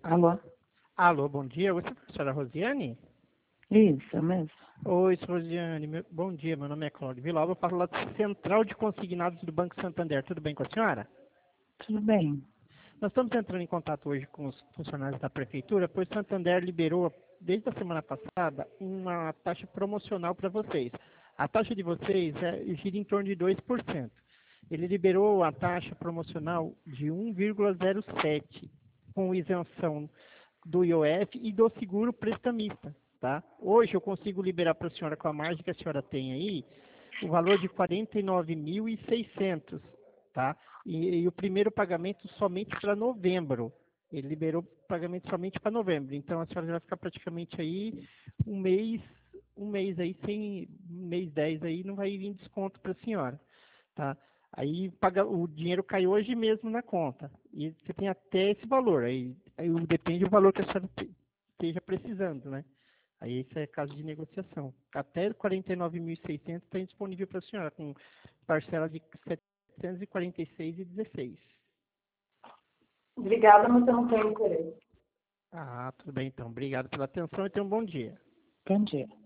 Alô? Alô, bom dia. Você é a professora Rosiane? Isso mesmo. Oi, Rosiane. Bom dia, meu nome é Cláudio Vilauba. Eu falo lá do Central de Consignados do Banco Santander. Tudo bem com a senhora? Tudo bem. Nós estamos entrando em contato hoje com os funcionários da Prefeitura, pois o Santander liberou, desde a semana passada, uma taxa promocional para vocês. A taxa de vocês gira em torno de 2%. Ele liberou a taxa promocional de 1,07, com isenção do IOF e do seguro prestamista, tá? Hoje eu consigo liberar para a senhora, com a margem que a senhora tem aí, o valor de 49.600, tá? E o primeiro pagamento somente para novembro. Ele liberou o pagamento somente para novembro. Então a senhora vai ficar praticamente aí um mês aí sem, um mês 10 aí não vai vir desconto para a senhora, tá? Aí o dinheiro cai hoje mesmo na conta. E você tem até esse valor. Aí depende do valor que a senhora esteja precisando, né? Aí isso é caso de negociação. Até 49.600 está disponível para a senhora, com parcela de 746,16. Obrigada, mas eu não tenho interesse. Ah, tudo bem então. Obrigado pela atenção e tenha um bom dia. Bom dia.